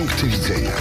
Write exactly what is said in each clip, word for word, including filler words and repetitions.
Punkty widzenia.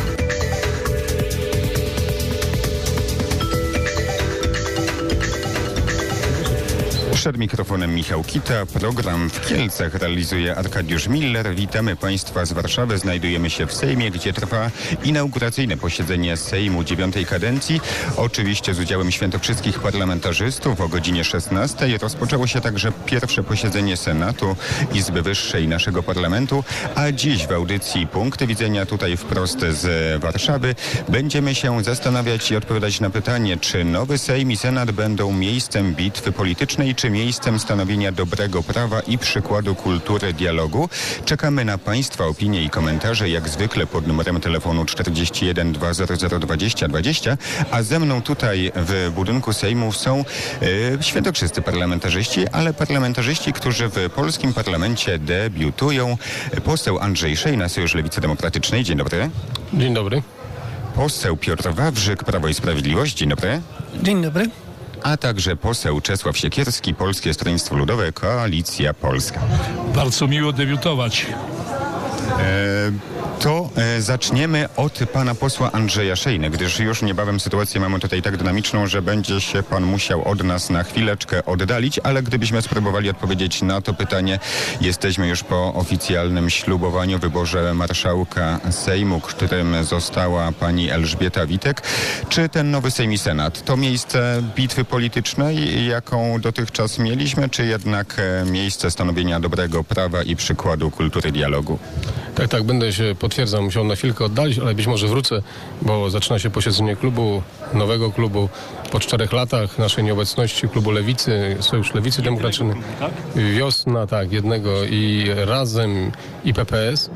Przed mikrofonem Michał Kita. Program w Kielcach realizuje Arkadiusz Miller. Witamy Państwa z Warszawy. Znajdujemy się w Sejmie, gdzie trwa inauguracyjne posiedzenie Sejmu dziewiątej kadencji. Oczywiście z udziałem świętokrzyskich parlamentarzystów o godzinie szesnastej. Rozpoczęło się także pierwsze posiedzenie Senatu, Izby Wyższej naszego parlamentu. A dziś w audycji Punkty Widzenia tutaj wprost z Warszawy będziemy się zastanawiać i odpowiadać na pytanie, czy nowy Sejm i Senat będą miejscem bitwy politycznej, czy miejscem stanowienia dobrego prawa i przykładu kultury dialogu. Czekamy na Państwa opinie i komentarze, jak zwykle pod numerem telefonu czterdzieści jeden dwa zero zero dwadzieścia dwadzieścia, a ze mną tutaj w budynku Sejmu są e, świętokrzyscy parlamentarzyści, ale parlamentarzyści, którzy w polskim parlamencie debiutują. Poseł Andrzej Szejna, Sojusz Lewicy Demokratycznej. Dzień dobry. Dzień dobry. Poseł Piotr Wawrzyk, Prawo i Sprawiedliwość. Dzień dobry. Dzień dobry. A także poseł Czesław Siekierski, Polskie Stronnictwo Ludowe, Koalicja Polska. Bardzo miło debiutować. E, to e, zaczniemy od pana posła Andrzeja Szejny, gdyż już niebawem sytuację mamy tutaj tak dynamiczną, że będzie się pan musiał od nas na chwileczkę oddalić, ale gdybyśmy spróbowali odpowiedzieć na to pytanie, jesteśmy już po oficjalnym ślubowaniu, wyborze marszałka Sejmu, którym została pani Elżbieta Witek. Czy ten nowy Sejm i Senat to miejsce bitwy politycznej, jaką dotychczas mieliśmy, czy jednak e, miejsce stanowienia dobrego prawa i przykładu kultury dialogu? Tak, tak, będę się, potwierdzam, musiał na chwilkę oddalić, ale być może wrócę, bo zaczyna się posiedzenie klubu, nowego klubu po czterech latach naszej nieobecności, klubu Lewicy, Sojusz Lewicy Demokratycznej. Tak? Wiosna, tak, jednego i Razem i P P S.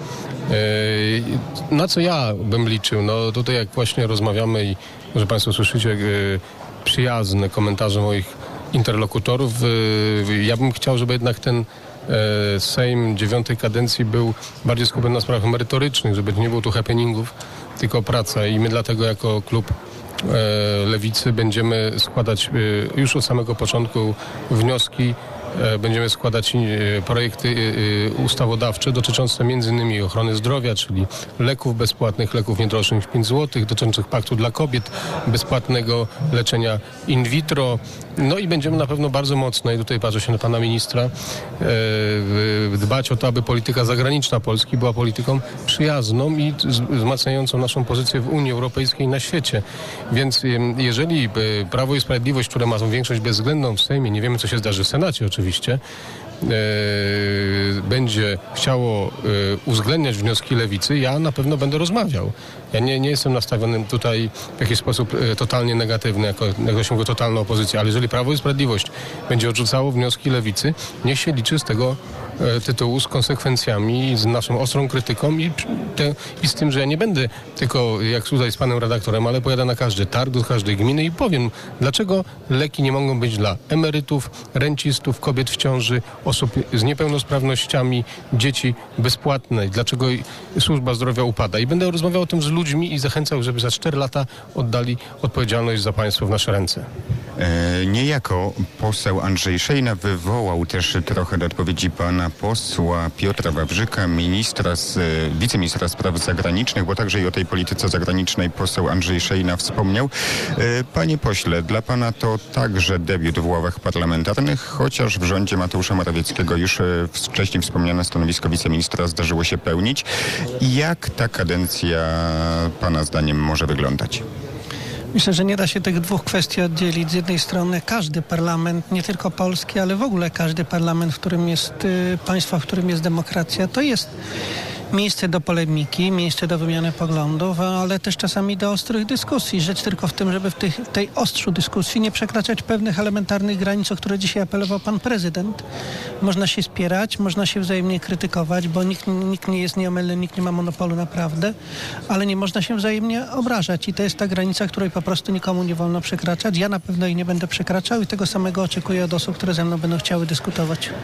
Yy, na co ja bym liczył? No tutaj jak właśnie rozmawiamy i może Państwo słyszycie yy, przyjazne komentarze moich interlokutorów, yy, ja bym chciał, żeby jednak ten Sejm dziewiątej kadencji był bardziej skupiony na sprawach merytorycznych, żeby nie było tu happeningów, tylko praca i my dlatego jako klub e, Lewicy będziemy składać e, już od samego początku wnioski, e, będziemy składać e, projekty e, ustawodawcze dotyczące między innymi ochrony zdrowia, czyli leków bezpłatnych, leków niedroższych niż pięć złotych, dotyczących paktu dla kobiet, bezpłatnego leczenia in vitro. No i będziemy na pewno bardzo mocno, i tutaj patrzę się na pana ministra, e, dbać o to, aby polityka zagraniczna Polski była polityką przyjazną i wzmacniającą naszą pozycję w Unii Europejskiej i na świecie. Więc jeżeli Prawo i Sprawiedliwość, które ma większość bezwzględną w Sejmie, nie wiemy co się zdarzy w Senacie oczywiście, E, będzie chciało e, uwzględniać wnioski Lewicy, ja na pewno będę rozmawiał. Ja nie, nie jestem nastawiony tutaj w jakiś sposób e, totalnie negatywny, jako, jako się mówi, totalna opozycja, ale jeżeli Prawo i Sprawiedliwość będzie odrzucało wnioski Lewicy, niech się liczy z tego e, tytułu z konsekwencjami, z naszą ostrą krytyką i, te, i z tym, że ja nie będę tylko jak tutaj z panem redaktorem, ale pojadę na każdy targ, do każdej gminy i powiem, dlaczego leki nie mogą być dla emerytów, rencistów, kobiet w ciąży, osób z niepełnosprawnościami, dzieci bezpłatne, dlaczego służba zdrowia upada. I będę rozmawiał o tym z ludźmi i zachęcał, żeby za cztery lata oddali odpowiedzialność za państwo w nasze ręce. E, niejako poseł Andrzej Szejna wywołał też trochę do odpowiedzi pana posła Piotra Wawrzyka, ministra, z, wiceministra spraw zagranicznych, bo także i o tej polityce zagranicznej poseł Andrzej Szejna wspomniał. E, panie pośle, dla pana to także debiut w ławach parlamentarnych, chociaż w rządzie Mateusza Morawieckiego już wcześniej wspomniane stanowisko wiceministra zdarzyło się pełnić. Jak ta kadencja pana zdaniem może wyglądać? Myślę, że nie da się tych dwóch kwestii oddzielić. Z jednej strony każdy parlament, nie tylko polski, ale w ogóle każdy parlament, w którym jest y, państwo, w którym jest demokracja, to jest miejsce do polemiki, miejsce do wymiany poglądów, ale też czasami do ostrych dyskusji. Rzecz tylko w tym, żeby w tych, tej ostrzu dyskusji nie przekraczać pewnych elementarnych granic, o które dzisiaj apelował pan prezydent. Można się spierać, można się wzajemnie krytykować, bo nikt, nikt nie jest nieomylny, nikt nie ma monopolu na prawdę, ale nie można się wzajemnie obrażać i to jest ta granica, której po prostu nikomu nie wolno przekraczać. Ja na pewno jej nie będę przekraczał i tego samego oczekuję od osób, które ze mną będą chciały dyskutować.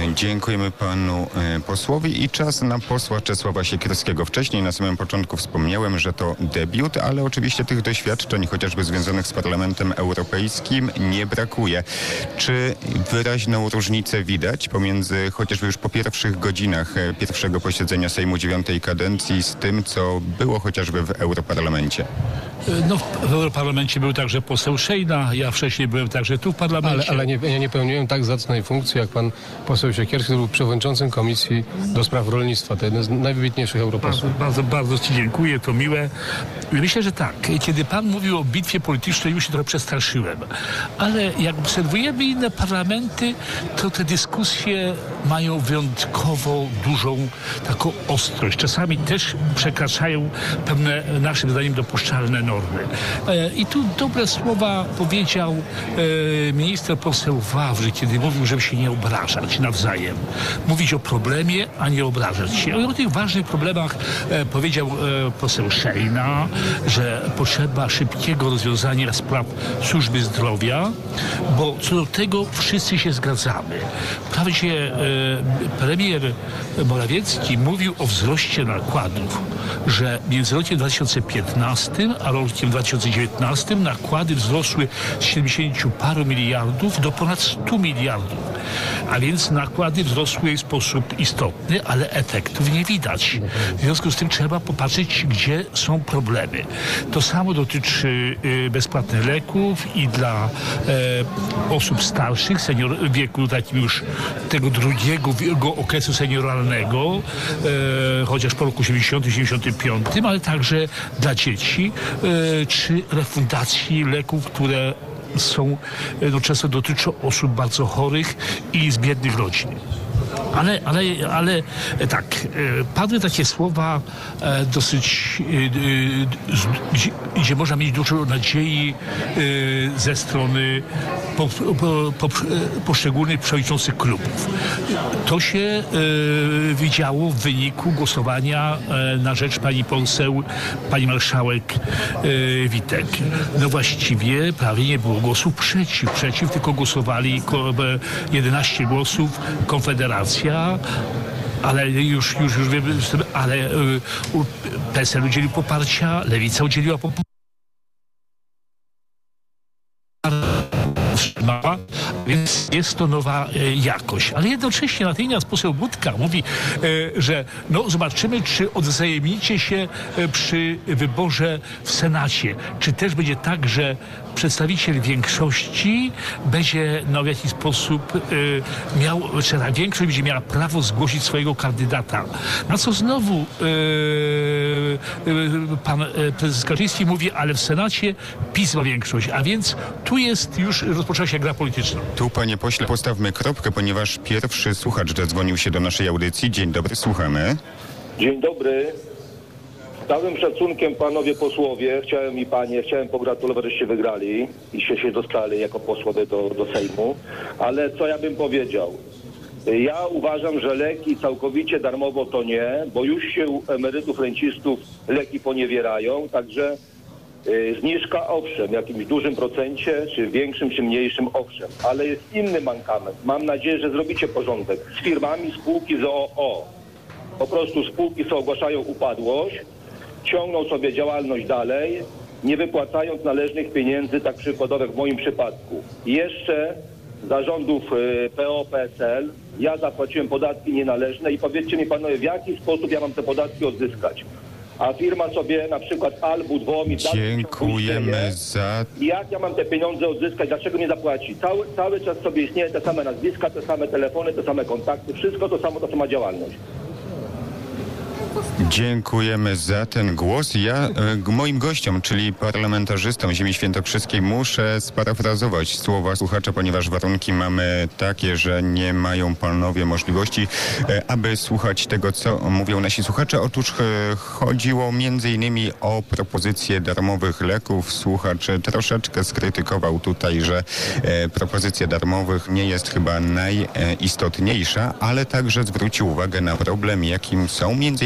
Dziękujemy panu posłowi i czas na posła Czesława Siekierskiego. Wcześniej na samym początku wspomniałem, że to debiut, ale oczywiście tych doświadczeń, chociażby związanych z Parlamentem Europejskim, nie brakuje. Czy wyraźną różnicę widać pomiędzy chociażby już po pierwszych godzinach pierwszego posiedzenia Sejmu dziewiątej kadencji z tym, co było chociażby w Europarlamencie? No, w Europarlamencie był także poseł Szejna, ja wcześniej byłem także tu w parlamencie. Ale, ale nie, ja nie pełniłem tak zacnej funkcji jak pan poseł Siekierski, który był przewodniczącym Komisji do Spraw Rolnictwa. To jeden z najwybitniejszych europosłów. Bardzo, bardzo, bardzo ci dziękuję, to miłe. Myślę, że tak. Kiedy pan mówił o bitwie politycznej, już się trochę przestraszyłem. Ale jak obserwujemy inne parlamenty, to te dyskusje mają wyjątkowo dużą taką ostrość. Czasami też przekraczają pewne, naszym zdaniem, dopuszczalne normy. I tu dobre słowa powiedział minister poseł Wawrzyk, kiedy mówił, żeby się nie obrażać nawzajem. Mówić o problemie, a nie obrażać się. I o tych ważnych problemach powiedział poseł Szejna, że potrzeba szybkiego rozwiązania spraw służby zdrowia, bo co do tego wszyscy się zgadzamy. Wprawdzie premier Morawiecki mówił o wzroście nakładów, że między rokiem dwa tysiące piętnastym a rokiem dwa tysiące dziewiętnastym nakłady wzrosły z siedemdziesięciu paru miliardów do ponad stu miliardów. A więc nakłady wzrosły w sposób istotny, ale efektów nie widać. W związku z tym trzeba popatrzeć, gdzie są problemy. To samo dotyczy bezpłatnych leków i dla e, osób starszych, senior, w wieku takim już tego drugiego okresu senioralnego, e, chociaż po roku osiemdziesiątym, siedemdziesiątym piątym, ale także dla dzieci, e, czy refundacji leków, które są, no, często dotyczą osób bardzo chorych i z biednych rodzin. Ale, ale, ale tak, padły takie słowa dosyć, gdzie, gdzie można mieć dużo nadziei ze strony po, po, po, poszczególnych przewodniczących klubów. To się widziało w wyniku głosowania na rzecz pani poseł, pani marszałek Witek. No właściwie prawie nie było głosów przeciw, przeciw, tylko głosowali jedenaście głosów Konfederacja, ale już, już, już wiemy, ale P S L udzielił poparcia, Lewica udzieliła poparcia. Więc jest to nowa e, jakość. Ale jednocześnie natychmiast poseł Budka mówi, e, że no zobaczymy, czy odwzajemnicie się e, przy wyborze w Senacie. Czy też będzie tak, że przedstawiciel większości będzie no, w jakiś sposób e, miał, czy ta większość będzie miała prawo zgłosić swojego kandydata. Na co znowu e, e, pan e, prezes Kaczyński mówi, ale w Senacie PiS ma większość. A więc tu jest już, rozpoczęła się gra polityczna. Tu, panie pośle, postawmy kropkę, ponieważ pierwszy słuchacz zadzwonił się do naszej audycji. Dzień dobry, słuchamy. Dzień dobry. Z całym szacunkiem panowie posłowie, chciałem i panie, chciałem pogratulować, żeście wygrali i się, się dostali jako posłowie do, do Sejmu. Ale co ja bym powiedział? Ja uważam, że leki całkowicie darmowo to nie, bo już się u emerytów, rencistów leki poniewierają, także zniżka owszem, w jakimś dużym procencie, czy większym, czy mniejszym owszem, ale jest inny mankament. Mam nadzieję, że zrobicie porządek z firmami, spółki z o o. Po prostu spółki co ogłaszają upadłość, ciągną sobie działalność dalej, nie wypłacając należnych pieniędzy, tak przykładowo w moim przypadku. I jeszcze zarządów P O, P S L, ja zapłaciłem podatki nienależne i powiedzcie mi panowie, w jaki sposób ja mam te podatki odzyskać? A firma sobie na przykład Albu, Dwomit... Dziękujemy za... Jak ja mam te pieniądze odzyskać? Dlaczego nie zapłaci? Cały, cały czas sobie istnieje te same nazwiska, te same telefony, te same kontakty, wszystko to samo, to sama działalność. Dziękujemy za ten głos. Ja e, moim gościom, czyli parlamentarzystom Ziemi Świętokrzyskiej, muszę sparafrazować słowa słuchacza, ponieważ warunki mamy takie, że nie mają panowie możliwości, e, aby słuchać tego, co mówią nasi słuchacze. Otóż e, chodziło między innymi o propozycję darmowych leków. Słuchacz troszeczkę skrytykował tutaj, że e, propozycja darmowych nie jest chyba najistotniejsza, ale także zwrócił uwagę na problem, jakim są między innymi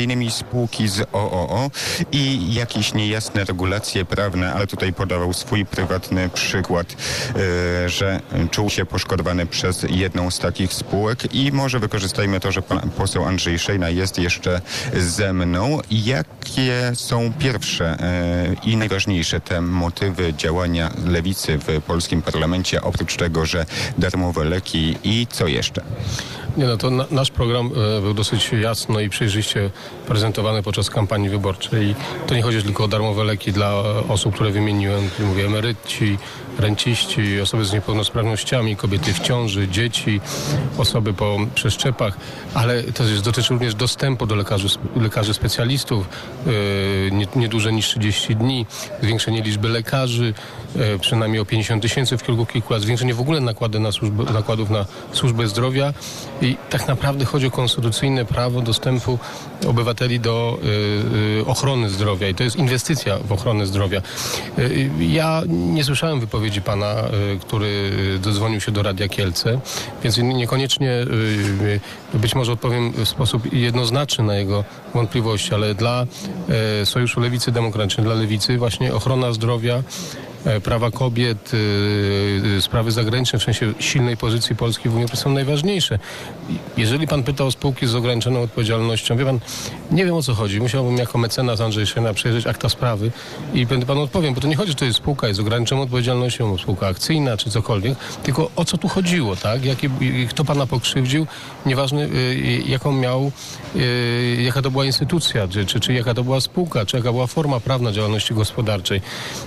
spółki z O O O i jakieś niejasne regulacje prawne, ale tutaj podawał swój prywatny przykład, e, że czuł się poszkodowany przez jedną z takich spółek i może wykorzystajmy to, że pan poseł Andrzej Szejna jest jeszcze ze mną. Jakie są pierwsze e, i najważniejsze te motywy działania lewicy w polskim parlamencie, oprócz tego, że darmowe leki i co jeszcze? Nie, no to na, nasz program e, był dosyć jasno i przejrzyście prezentowany podczas kampanii wyborczej. To nie chodzi tylko o darmowe leki dla osób, które wymieniłem, mówię, emeryci, renciści, osoby z niepełnosprawnościami, kobiety w ciąży, dzieci, osoby po przeszczepach, ale to jest, dotyczy również dostępu do lekarzy, lekarzy specjalistów, e, nie, nie dłużej niż trzydzieści dni, zwiększenie liczby lekarzy, e, przynajmniej o pięćdziesiąt tysięcy w kilku kilku lat, zwiększenie w ogóle nakłady na służbę, nakładów na służbę zdrowia. I tak naprawdę chodzi o konstytucyjne prawo dostępu obywateli do y, y, ochrony zdrowia i to jest inwestycja w ochronę zdrowia. Y, ja nie słyszałem wypowiedzi pana, y, który dodzwonił się do Radia Kielce, więc niekoniecznie y, y, być może odpowiem w sposób jednoznaczny na jego wątpliwości, ale dla y, Sojuszu Lewicy Demokratycznej, dla Lewicy właśnie ochrona zdrowia, prawa kobiet, yy, sprawy zagraniczne, w sensie silnej pozycji Polski w Unii Europejskiej są najważniejsze. Jeżeli pan pyta o spółki z ograniczoną odpowiedzialnością, wie pan, nie wiem o co chodzi. Musiałbym jako mecenas Andrzej Szejna przejrzeć akta sprawy i będę panu odpowiem, bo to nie chodzi, że to jest spółka jest z ograniczoną odpowiedzialnością, spółka akcyjna czy cokolwiek, tylko o co tu chodziło, tak? Jakie, kto pana pokrzywdził, nieważne yy, jaką miał, yy, jaka to była instytucja, czy, czy, czy jaka to była spółka, czy jaka była forma prawna działalności gospodarczej.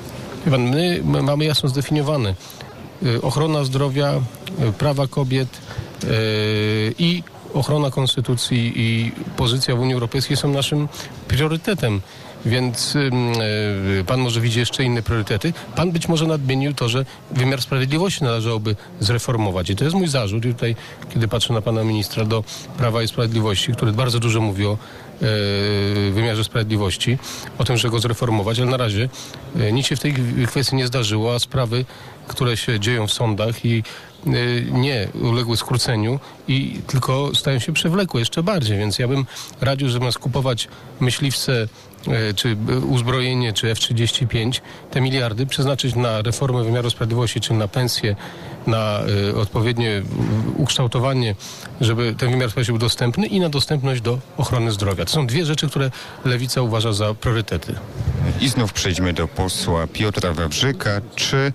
My, my mamy jasno zdefiniowane y, ochrona zdrowia, y, prawa kobiet y, i ochrona konstytucji i pozycja w Unii Europejskiej są naszym priorytetem. Więc y, y, pan może widzi jeszcze inne priorytety. Pan być może nadmienił to, że wymiar sprawiedliwości należałoby zreformować. I to jest mój zarzut. I tutaj, kiedy patrzę na pana ministra do Prawa i Sprawiedliwości, który bardzo dużo mówi o y, wymiarze sprawiedliwości, o tym, że go zreformować, ale na razie y, nic się w tej kwestii nie zdarzyło, a sprawy, które się dzieją w sądach i nie uległy skróceniu i tylko stają się przewlekłe jeszcze bardziej, więc ja bym radził, że zamiast kupować myśliwce czy uzbrojenie, czy F trzydzieści pięć, te miliardy przeznaczyć na reformę wymiaru sprawiedliwości, czy na pensje, na y, odpowiednie ukształtowanie, żeby ten wymiar sprawiedliwości był dostępny i na dostępność do ochrony zdrowia. To są dwie rzeczy, które Lewica uważa za priorytety. I znów przejdźmy do posła Piotra Wawrzyka. Czy y,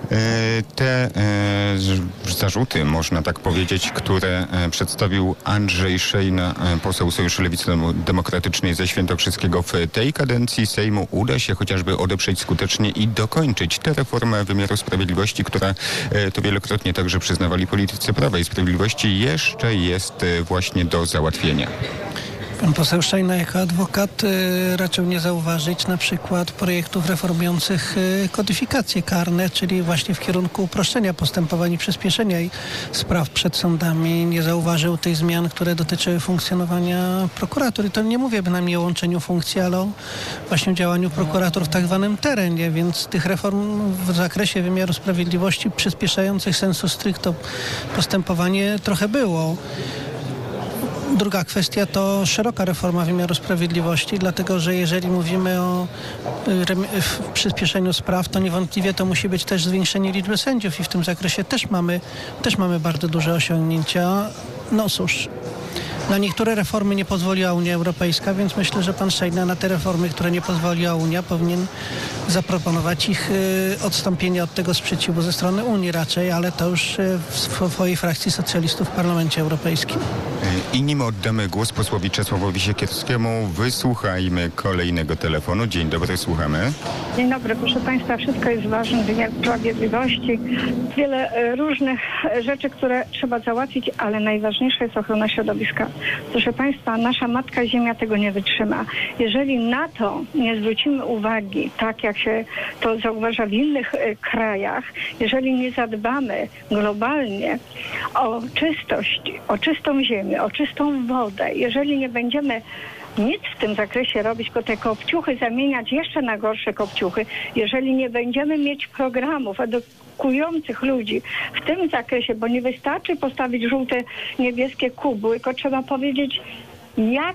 te y, zarzuty, można tak powiedzieć, które y, przedstawił Andrzej Szejna, y, poseł Sojuszu Lewicy Demokratycznej ze Świętokrzyskiego, w tej kadencji Sejmu uda się chociażby odeprzeć skutecznie i dokończyć tę reformę wymiaru sprawiedliwości, która, y, to wielokrotnie także przyznawali politycy Prawa i Sprawiedliwości, jeszcze jest y, właśnie do załatwienia? Pan poseł Szejna jako adwokat y, raczył nie zauważyć na przykład projektów reformujących y, kodyfikacje karne, czyli właśnie w kierunku uproszczenia postępowań i przyspieszenia spraw przed sądami. Nie zauważył tych zmian, które dotyczyły funkcjonowania prokuratur. I to nie mówię bynajmniej o łączeniu funkcji, ale o właśnie działaniu prokuratur w tak zwanym terenie, więc tych reform w zakresie wymiaru sprawiedliwości przyspieszających sensu stricto postępowanie trochę było. Druga kwestia to szeroka reforma wymiaru sprawiedliwości, dlatego że jeżeli mówimy o y, przyspieszeniu spraw, to niewątpliwie to musi być też zwiększenie liczby sędziów i w tym zakresie też mamy, też mamy bardzo duże osiągnięcia. No cóż, na niektóre reformy nie pozwoliła Unia Europejska, więc myślę, że pan Szejna na te reformy, które nie pozwoliła Unia, powinien zaproponować ich y, odstąpienie od tego sprzeciwu ze strony Unii raczej, ale to już y, w swojej frakcji socjalistów w Parlamencie Europejskim. I nim oddamy głos posłowi Czesławowi Siekierskiemu, wysłuchajmy kolejnego telefonu. Dzień dobry, słuchamy. Dzień dobry, proszę państwa, wszystko jest ważne, wymiar sprawiedliwości, wiele e, różnych e, rzeczy, które trzeba załatwić, ale najważniejsza jest ochrona środowiska. Proszę państwa, nasza matka Ziemia tego nie wytrzyma. Jeżeli na to nie zwrócimy uwagi, tak jak się to zauważa w innych e, krajach, jeżeli nie zadbamy globalnie o czystość, o czystą ziemię, o czystą wodę, jeżeli nie będziemy nic w tym zakresie robić, tylko te kopciuchy zamieniać jeszcze na gorsze kopciuchy, jeżeli nie będziemy mieć programów edukujących ludzi w tym zakresie, bo nie wystarczy postawić żółte, niebieskie kubły, tylko trzeba powiedzieć, jak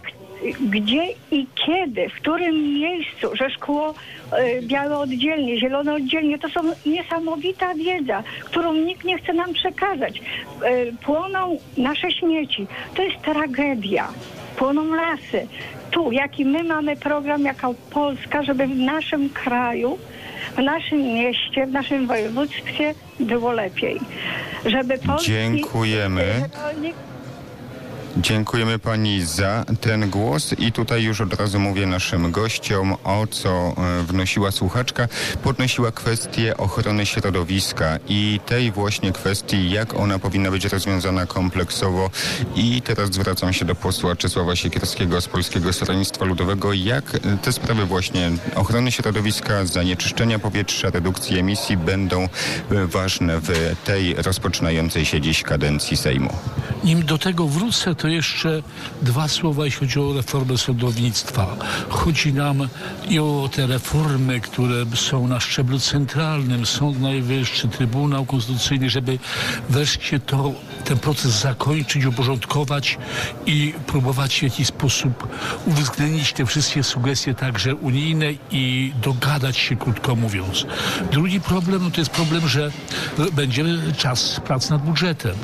gdzie i kiedy, w którym miejscu, że szkło y, białe oddzielnie, zielone oddzielnie, to są niesamowita wiedza, którą nikt nie chce nam przekazać. Y, płoną nasze śmieci. To jest tragedia. Płoną lasy. Tu, jaki my mamy program jako Polska, żeby w naszym kraju, w naszym mieście, w naszym województwie było lepiej. Żeby polski Dziękujemy. rolnik Dziękujemy pani za ten głos i tutaj już od razu mówię naszym gościom, o co e, wnosiła słuchaczka. Podnosiła kwestię ochrony środowiska i tej właśnie kwestii, jak ona powinna być rozwiązana kompleksowo. I teraz zwracam się do posła Czesława Siekierskiego z Polskiego Stronnictwa Ludowego. Jak te sprawy właśnie ochrony środowiska, zanieczyszczenia powietrza, redukcji emisji będą e, ważne w tej rozpoczynającej się dziś kadencji Sejmu? Nim do tego wrócę, to jeszcze dwa słowa, jeśli chodzi o reformę sądownictwa. Chodzi nam i o te reformy, które są na szczeblu centralnym, Sąd Najwyższy, Trybunał Konstytucyjny, żeby wreszcie to, ten proces zakończyć, uporządkować i próbować w jakiś sposób uwzględnić te wszystkie sugestie także unijne i dogadać się, krótko mówiąc. Drugi problem, no to jest problem, że będzie czas prac nad budżetem.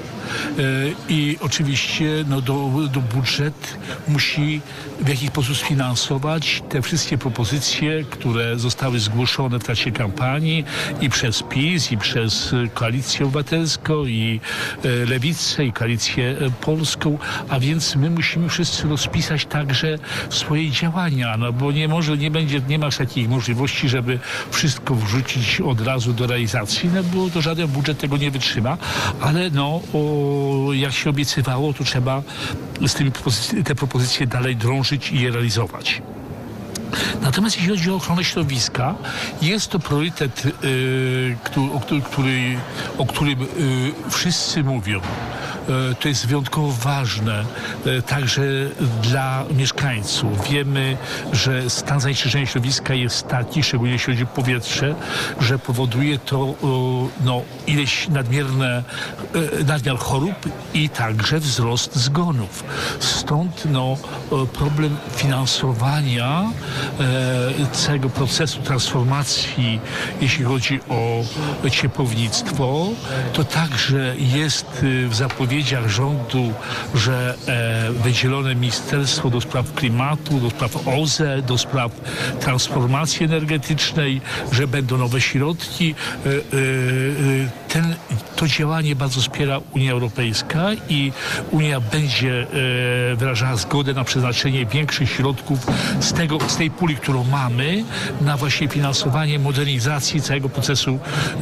I oczywiście no, do, do budżet musi w jakiś sposób sfinansować te wszystkie propozycje, które zostały zgłoszone w trakcie kampanii i przez PiS, i przez Koalicję Obywatelską, i e, Lewicę, i Koalicję Polską, a więc my musimy wszyscy rozpisać także swoje działania, no bo nie może, nie będzie, nie ma takich możliwości, żeby wszystko wrzucić od razu do realizacji, no bo to żaden budżet tego nie wytrzyma, ale no o, jak się obiecywało, to trzeba z tymi propozyc- te propozycje dalej drążyć i je realizować. Natomiast jeśli chodzi o ochronę środowiska, jest to priorytet, yy, który, o, który, o którym yy, wszyscy mówią. To jest wyjątkowo ważne także dla mieszkańców. Wiemy, że stan zanieczyszczenia środowiska jest taki, szczególnie jeśli chodzi o powietrze, że powoduje to no, ileś nadmierne, nadmiar chorób i także wzrost zgonów. Stąd no, problem finansowania całego procesu transformacji, jeśli chodzi o ciepłownictwo, to także jest w zapowiedzi rządu, że e, wydzielone Ministerstwo do Spraw Klimatu, do spraw O Z E, do spraw transformacji energetycznej, że będą nowe środki. E, e, ten, to działanie bardzo wspiera Unia Europejska i Unia będzie e, wyrażała zgodę na przeznaczenie większych środków z, tego, z tej puli, którą mamy, na właśnie finansowanie modernizacji całego procesu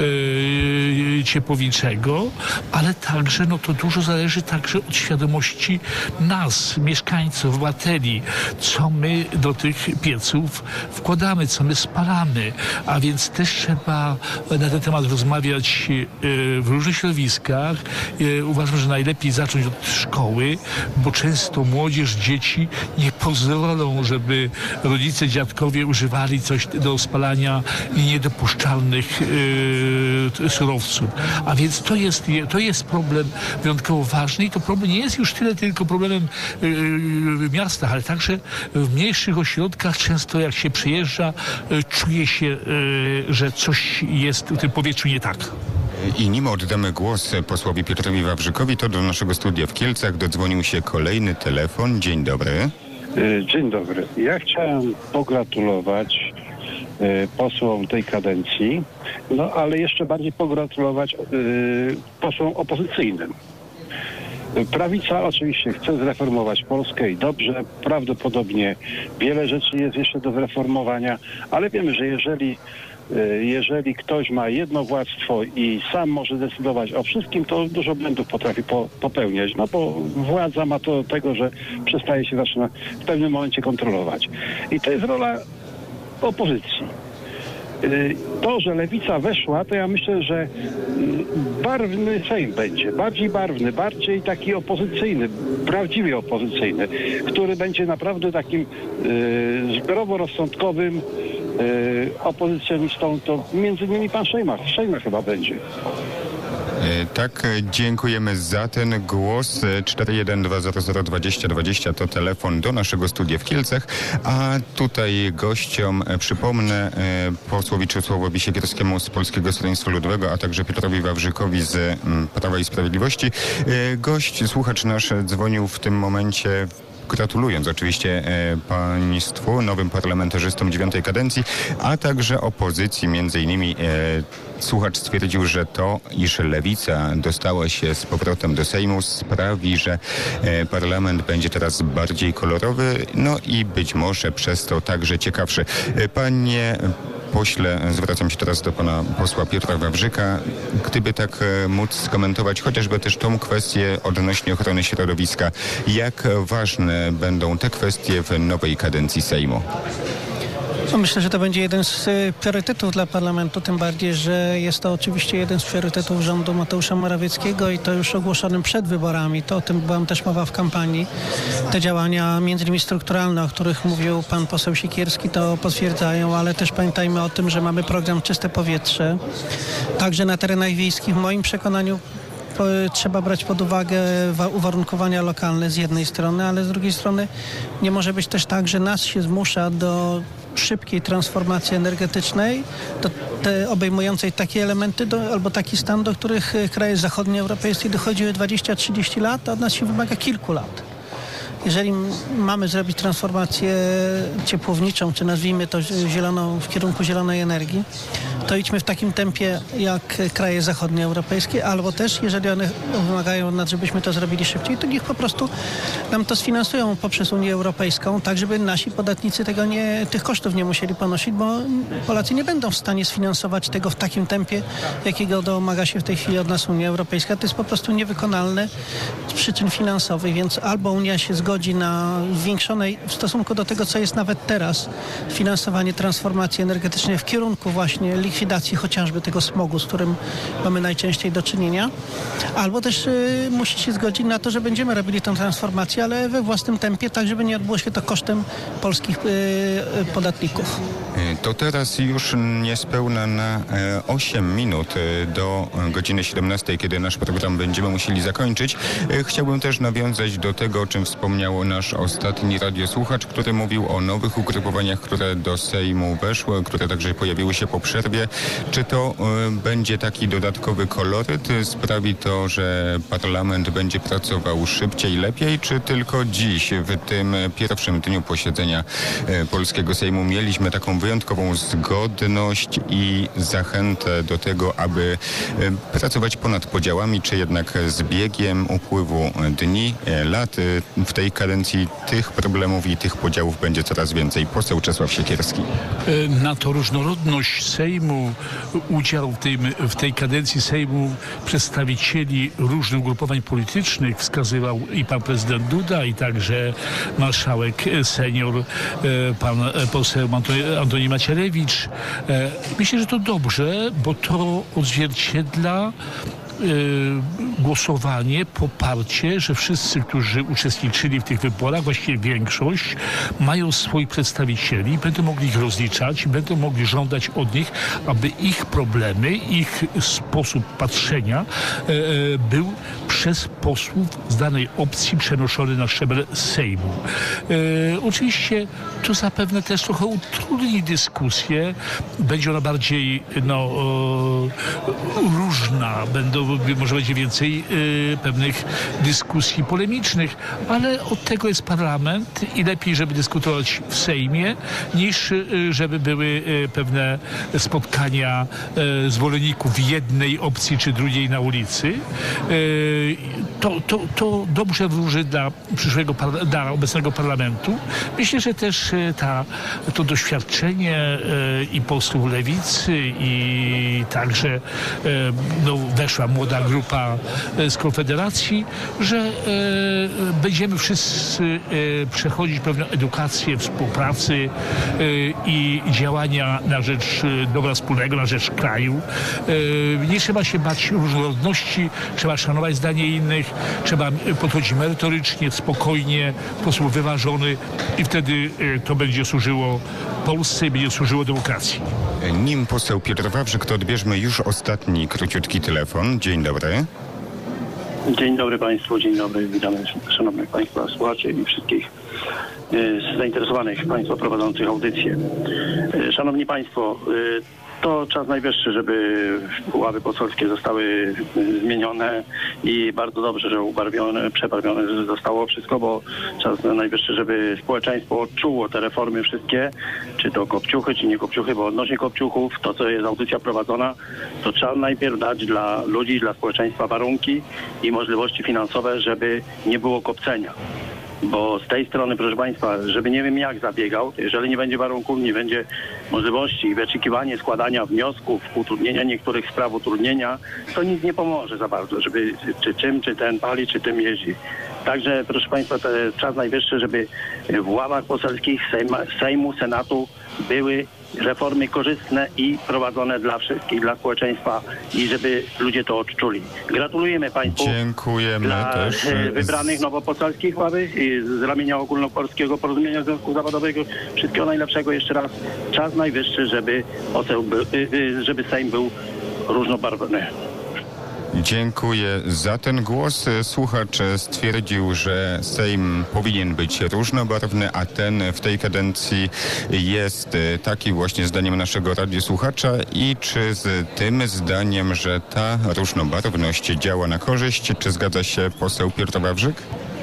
e, ciepłowniczego, ale także no to dużo zależy także od świadomości nas, mieszkańców, obywateli, co my do tych pieców wkładamy, co my spalamy, a więc też trzeba na ten temat rozmawiać w różnych środowiskach. Uważam, że najlepiej zacząć od szkoły, bo często młodzież, dzieci nie pozwolą, żeby rodzice, dziadkowie używali coś do spalania niedopuszczalnych surowców. A więc to jest, to jest problem wyjątkowo ważny i to problem nie jest już tyle tylko problemem w miastach, ale także w mniejszych ośrodkach często jak się przyjeżdża, czuje się, że coś jest w tym powietrzu nie tak. I nim oddamy głos posłowi Piotrowi Wawrzykowi, to do naszego studia w Kielcach dodzwonił się kolejny telefon. Dzień dobry. Dzień dobry. Ja chciałem pogratulować posłom tej kadencji, no ale jeszcze bardziej pogratulować y, posłom opozycyjnym. Prawica oczywiście chce zreformować Polskę i dobrze, prawdopodobnie wiele rzeczy jest jeszcze do zreformowania, ale wiemy, że jeżeli, y, jeżeli ktoś ma jednowładztwo i sam może decydować o wszystkim, to dużo błędów potrafi po, popełniać, no bo władza ma to do tego, że przestaje się zaczyna w pewnym momencie kontrolować. I to jest rola opozycji. To, że Lewica weszła, to ja myślę, że barwny Sejm będzie, bardziej barwny, bardziej taki opozycyjny, prawdziwie opozycyjny, który będzie naprawdę takim y, zdroworozsądkowym y, opozycjonistą, to między innymi pan Szejmach, Szejmach chyba będzie. Tak, dziękujemy za ten głos. cztery jeden dwa zero zero dwadzieścia dwadzieścia to telefon do naszego studia w Kielcach, a tutaj gościom przypomnę posłowi Czesławowi Siekierskiemu z Polskiego Stronnictwa Ludowego, a także Piotrowi Wawrzykowi z Prawa i Sprawiedliwości. Gość, słuchacz nasz dzwonił w tym momencie, gratulując oczywiście e, państwu, nowym parlamentarzystom dziewiątej kadencji, a także opozycji. Między innymi e, słuchacz stwierdził, że to, iż lewica dostała się z powrotem do Sejmu, sprawi, że e, parlament będzie teraz bardziej kolorowy, no i być może przez to także ciekawszy. E, panie pośle, zwracam się teraz do pana posła Piotra Wawrzyka. Gdyby tak e, móc skomentować chociażby też tą kwestię odnośnie ochrony środowiska, jak ważne będą te kwestie w nowej kadencji Sejmu? No myślę, że to będzie jeden z priorytetów dla parlamentu, tym bardziej, że jest to oczywiście jeden z priorytetów rządu Mateusza Morawieckiego i to już ogłoszonym przed wyborami. To o tym była też mowa w kampanii. Te działania, między innymi strukturalne, o których mówił pan poseł Siekierski, to potwierdzają, ale też pamiętajmy o tym, że mamy program Czyste Powietrze. Także na terenach wiejskich, w moim przekonaniu, trzeba brać pod uwagę uwarunkowania lokalne z jednej strony, ale z drugiej strony nie może być też tak, że nas się zmusza do szybkiej transformacji energetycznej, do te, obejmującej takie elementy do, albo taki stan, do których kraje zachodnioeuropejskie dochodziły dwadzieścia trzydzieści lat, a od nas się wymaga kilku lat. Jeżeli mamy zrobić transformację ciepłowniczą, czy nazwijmy to zieloną, w kierunku zielonej energii, to idźmy w takim tempie jak kraje zachodnioeuropejskie, albo też, jeżeli one wymagają od nas, żebyśmy to zrobili szybciej, to niech po prostu nam to sfinansują poprzez Unię Europejską, tak żeby nasi podatnicy tego nie, tych kosztów nie musieli ponosić, bo Polacy nie będą w stanie sfinansować tego w takim tempie, jakiego domaga się w tej chwili od nas Unia Europejska. To jest po prostu niewykonalne z przyczyn finansowych, więc albo Unia się zgodzi na zwiększonej w stosunku do tego, co jest nawet teraz, finansowanie transformacji energetycznej w kierunku właśnie likwidacji chociażby tego smogu, z którym mamy najczęściej do czynienia, albo też y, musi się zgodzić na to, że będziemy robili tę transformację, ale we własnym tempie, tak żeby nie odbyło się to kosztem polskich y, y, podatników. To teraz już niespełna na osiem minut do godziny siedemnastej, kiedy nasz program będziemy musieli zakończyć. Chciałbym też nawiązać do tego, o czym wspomniał nasz ostatni radiosłuchacz, który mówił o nowych ugrupowaniach, które do Sejmu weszły, które także pojawiły się po przerwie. Czy to y, będzie taki dodatkowy koloryt? Sprawi to, że parlament będzie pracował szybciej, lepiej, czy tylko dziś, w tym pierwszym dniu posiedzenia y, polskiego Sejmu, mieliśmy taką wyjątkową zgodność i zachętę do tego, aby y, pracować ponad podziałami, czy jednak z biegiem upływu dni, y, lat y, w tej kadencji tych problemów i tych podziałów będzie coraz więcej. Poseł Czesław Siekierski. Na to różnorodność Sejmu, udział w tej, w tej kadencji Sejmu przedstawicieli różnych ugrupowań politycznych wskazywał i pan prezydent Duda, i także marszałek senior, pan poseł Antoni, Antoni Macierewicz. Myślę, że to dobrze, bo to odzwierciedla głosowanie, poparcie, że wszyscy, którzy uczestniczyli w tych wyborach, właściwie większość, mają swoich przedstawicieli, będą mogli ich rozliczać, będą mogli żądać od nich, aby ich problemy, ich sposób patrzenia e, był przez posłów z danej opcji przenoszony na szczebel Sejmu. E, oczywiście to zapewne też trochę utrudni dyskusję, będzie ona bardziej no, e, różna, będą może będzie więcej y, pewnych dyskusji polemicznych, ale od tego jest parlament i lepiej, żeby dyskutować w Sejmie, niż y, żeby były y, pewne spotkania y, zwolenników jednej opcji czy drugiej na ulicy. Y, to, to, to dobrze wróży dla przyszłego, dla obecnego parlamentu. Myślę, że też y, ta, to doświadczenie y, i posłów lewicy, i także y, no, weszła młoda grupa z Konfederacji, że e, będziemy wszyscy e, przechodzić pewną edukację współpracy e, i działania na rzecz dobra wspólnego, na rzecz kraju. E, nie trzeba się bać różnorodności, trzeba szanować zdanie innych, trzeba podchodzić merytorycznie, spokojnie, w sposób wyważony i wtedy e, to będzie służyło Polsce i będzie służyło demokracji. Nim poseł Piotr Wawrzyk, to odbierzmy już ostatni króciutki telefon. Dzień dobry. Dzień dobry Państwu, dzień dobry, witamy szanownych Państwa słuchaczy i wszystkich y, zainteresowanych Państwa prowadzących audycję. Y, szanowni Państwo, y, to czas najwyższy, żeby ławy poselskie zostały y, zmienione i bardzo dobrze, że ubarwione, przebarwione zostało wszystko, bo czas najwyższy, żeby społeczeństwo odczuło te reformy wszystkie, czy to kopciuchy, czy nie kopciuchy, bo odnośnie kopciuchów, to co jest audycja prowadzona, to trzeba najpierw dać dla ludzi, dla społeczeństwa warunki i możliwości finansowe, żeby nie było kopcenia. Bo z tej strony, proszę Państwa, żeby nie wiem jak zabiegał, jeżeli nie będzie warunków, nie będzie możliwości i wyczekiwanie składania wniosków, utrudnienia niektórych spraw, utrudnienia, to nic nie pomoże za bardzo, żeby czy czym, czy ten pali, czy tym jeździ. Także, proszę Państwa, to jest czas najwyższy, żeby w ławach poselskich Sejma, Sejmu, Senatu były reformy korzystne i prowadzone dla wszystkich, dla społeczeństwa i żeby ludzie to odczuli. Gratulujemy Państwu. Dziękujemy dla też. wybranych nowoposelskich ławy z ramienia Ogólnopolskiego Porozumienia Związku Zawodowego. Wszystkiego najlepszego jeszcze raz. Czas najwyższy, żeby poseł był, żeby Sejm był różnobarwny. Dziękuję za ten głos. Słuchacz stwierdził, że Sejm powinien być różnobarwny, a ten w tej kadencji jest taki właśnie zdaniem naszego radiosłuchacza. I czy z tym zdaniem, że ta różnobarwność działa na korzyść, czy zgadza się poseł Piotr Wawrzyk?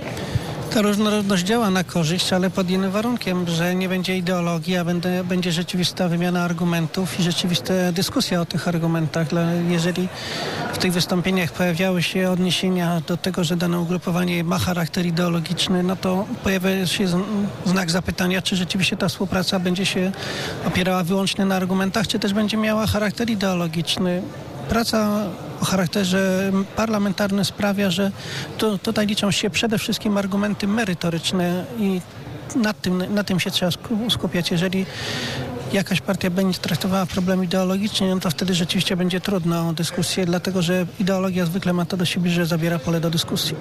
Ta różnorodność działa na korzyść, ale pod innym warunkiem, że nie będzie ideologii, a będzie, będzie rzeczywista wymiana argumentów i rzeczywista dyskusja o tych argumentach. Jeżeli w tych wystąpieniach pojawiały się odniesienia do tego, że dane ugrupowanie ma charakter ideologiczny, no to pojawia się znak zapytania, czy rzeczywiście ta współpraca będzie się opierała wyłącznie na argumentach, czy też będzie miała charakter ideologiczny. Praca o charakterze parlamentarnym sprawia, że to, tutaj liczą się przede wszystkim argumenty merytoryczne i nad tym, na tym się trzeba skupiać. Jeżeli jakaś partia będzie traktowała problem ideologicznie, no to wtedy rzeczywiście będzie trudno o dyskusję, dlatego że ideologia zwykle ma to do siebie, że zabiera pole do dyskusji.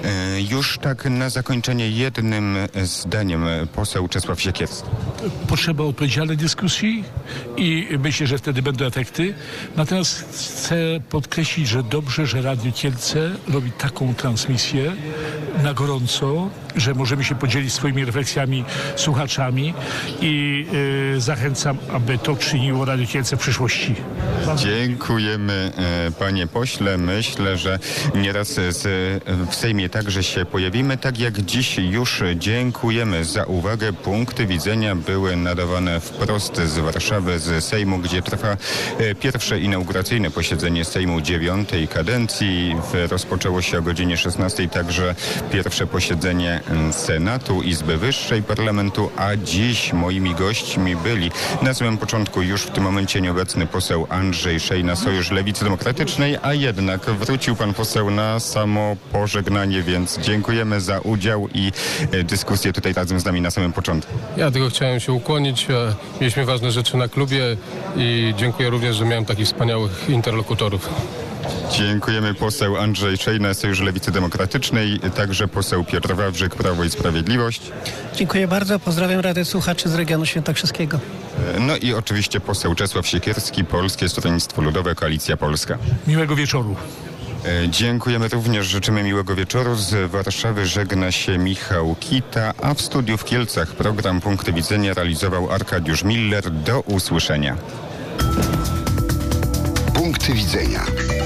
Już tak na zakończenie jednym zdaniem poseł Czesław Siekierski. Potrzeba odpowiedzialnej dyskusji i myślę, że wtedy będą efekty. Natomiast chcę podkreślić, że dobrze, że Radio Kielce robi taką transmisję na gorąco, że możemy się podzielić swoimi refleksjami z słuchaczami i yy, zachęcam, aby to czyniło Radio Kielce w przyszłości. Dziękujemy panie pośle. Myślę, że nieraz z, w Sejmie także się pojawimy. Tak jak dziś już dziękujemy za uwagę. Punkty widzenia były nadawane wprost z Warszawy, z Sejmu, gdzie trwa pierwsze inauguracyjne posiedzenie Sejmu dziewiątej kadencji. Rozpoczęło się o godzinie szesnastej także pierwsze posiedzenie Senatu, Izby Wyższej Parlamentu, a dziś moimi gośćmi byli na samym początku już w tym momencie nieobecny poseł Andrzej Szejna, Sojusz Lewicy Demokratycznej, a jednak wrócił pan poseł na samo pożegnanie, więc dziękujemy za udział i dyskusję tutaj razem z nami na samym początku. Ja tylko chciałem się ukłonić. Mieliśmy ważne rzeczy na klubie i dziękuję również, że miałem takich wspaniałych interlokutorów. Dziękujemy. Poseł Andrzej Szejna, Sojusz Lewicy Demokratycznej, także poseł Piotr Wawrzyk, Prawo i Sprawiedliwość. Dziękuję bardzo. Pozdrawiam Radę Słuchaczy z regionu świętokrzyskiego. No i oczywiście poseł Czesław Siekierski, Polskie Stronnictwo Ludowe, Koalicja Polska. Miłego wieczoru. Dziękujemy również, życzymy miłego wieczoru. Z Warszawy żegna się Michał Kita, a w studiu w Kielcach program Punkty Widzenia realizował Arkadiusz Miller. Do usłyszenia. Punkty Widzenia.